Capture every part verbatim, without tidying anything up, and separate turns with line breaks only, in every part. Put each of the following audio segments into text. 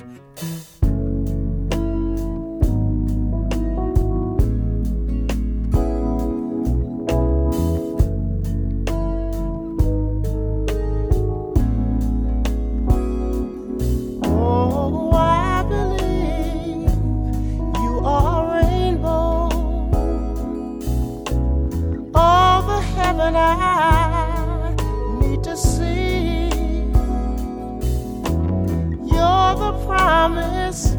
I need to see. You're the promise,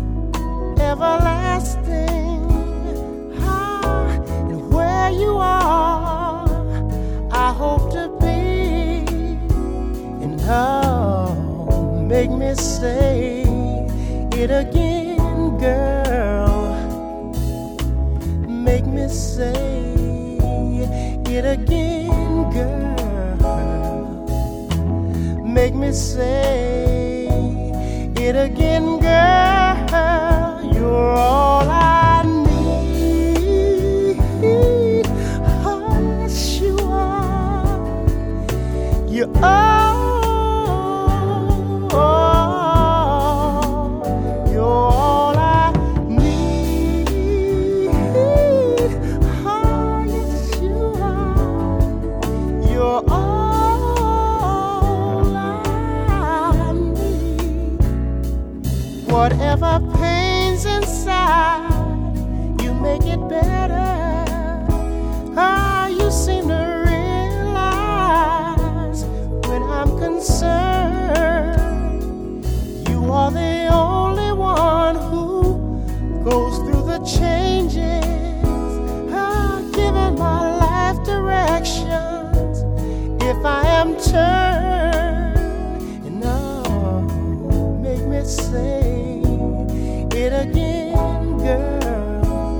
everlasting. Ah, and where you are, I hope to be. And oh, make me say it again, girl. Make me say it again, girl. Make me say it again, girl. You're all I need. Oh, yes, you are. You're all. You're all I need. Oh, yes, you are. You're all I need. Whatever pain's inside, you make it better. Ah, you seem to realize when I'm concerned. You are the only one who goes through the changes. Ah, giving my life directions if I am turned. And oh, make me say it again, girl.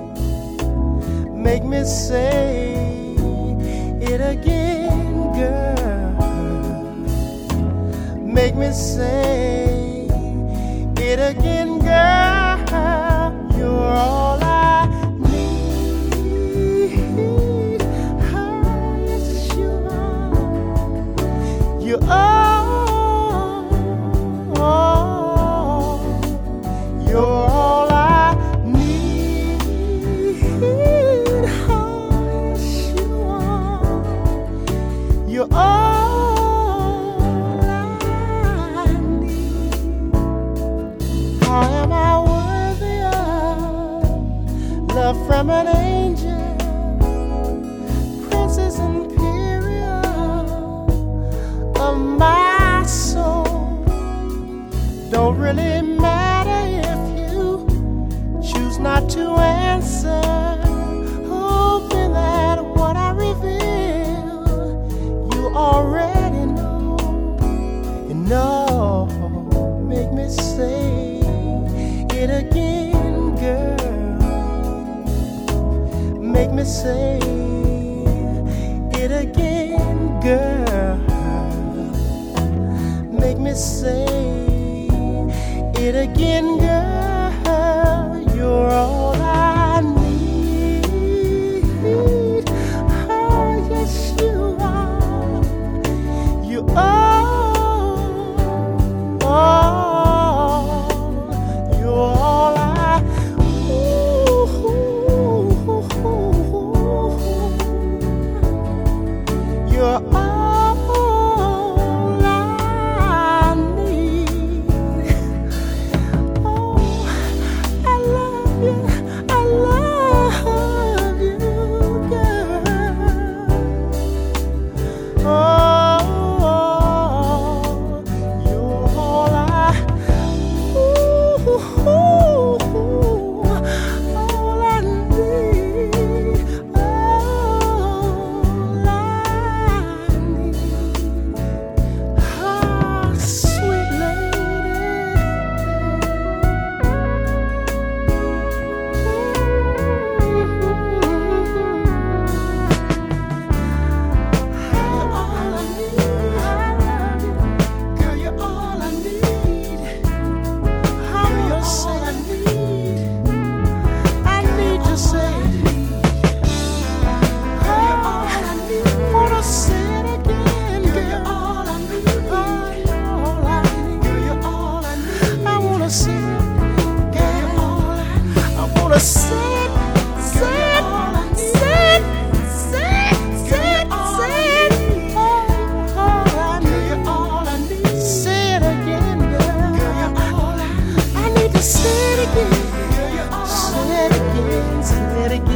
Make me say it again, girl. Make me say it again, girl. You're all I need. Oh, yes, you are. You're all, all. You're all I need. Oh, yes, you are. You're all I need. How am I worthy of love from an angel, princess imperial of my soul? Don't really matter if you choose not to answer. Hoping that what I reveal you already know. And no, make me say it again, girl. Make me say it again, girl. Make me say it again, girl. You're all I need. Oh, yes, you are. You are. Oh, you're all I. Ooh, you're all I need. Oh, to say it, say it, say it, say it, say it, say it. Oh, all I need, all I need. Say it again, girl. I need to say it again. Say it again, say it again.